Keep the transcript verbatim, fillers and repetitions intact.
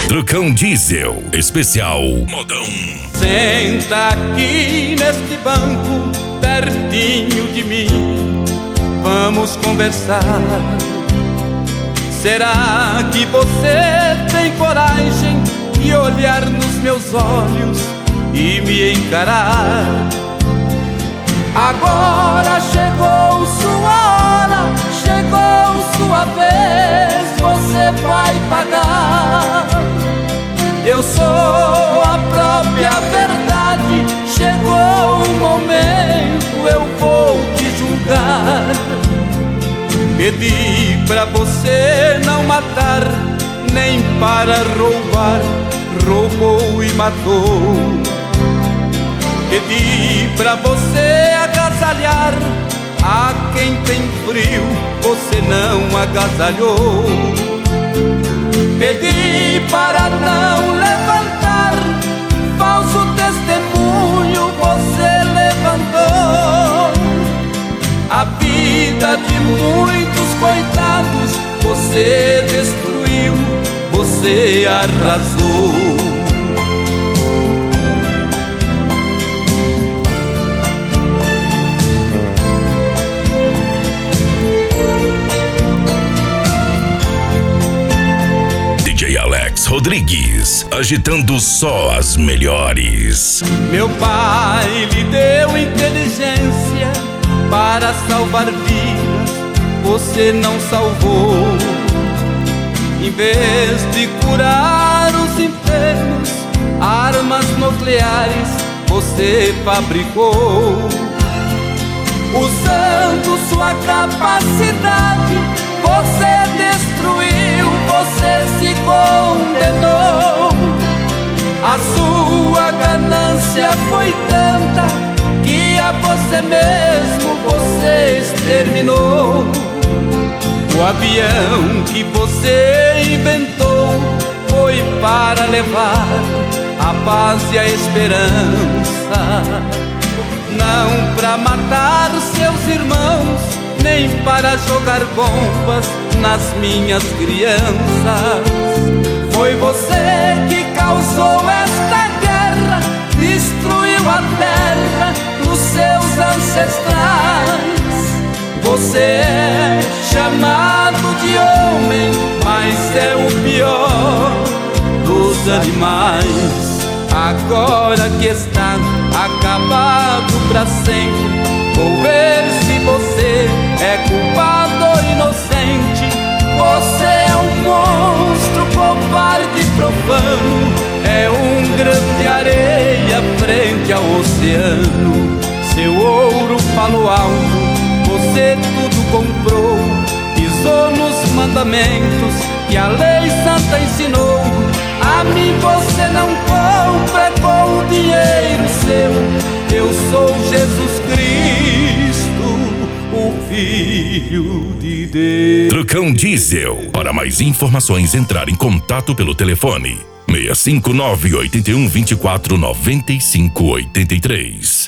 Trucão Diesel, especial modão. Senta aqui neste banco, pertinho de mim, vamos conversar. Será que você tem coragem de olhar nos meus olhos e me encarar? Agora chegou sua hora, chegou sua vez, você vai pagar. Eu sou a própria verdade, chegou o momento, eu vou te julgar. Pedi pra você não matar, nem para roubar, roubou e matou. Pedi pra você agasalhar a quem tem frio, você não agasalhou. Pedi para não levantar falso testemunho, você levantou. A vida de muitos coitados você destruiu, você arrasou. D J Alex Rodrigues, agitando só as melhores. Meu pai lhe deu inteligência para salvar vidas, você não salvou. Em vez de curar os enfermos, armas nucleares você fabricou. Usando sua capacidade, você destruiu, você se condenou. A sua ganância foi tanta que a você mesmo você exterminou. O avião que você inventou foi para levar a paz e a esperança, não para matar seus irmãos, nem para jogar bombas nas minhas crianças. Foi você que causou esta guerra, destruiu a terra dos seus ancestrais. Você é chamado de homem, mas é o pior dos animais. Agora que está acabado pra sempre, vou ver se você é culpado ou inocente. Você é um monstro, covarde, profano, é um grão de areia frente ao oceano. Seu ouro falou alto, você tudo comprou, pisou nos mandamentos que a lei santa ensinou. A mim você não compra com o dinheiro seu, eu sou Jesus Cristo, o Filho de Deus. Trucão Diesel. Para mais informações, entrar em contato pelo telefone seis cinco nove, oito um, dois quatro, nove cinco oito três.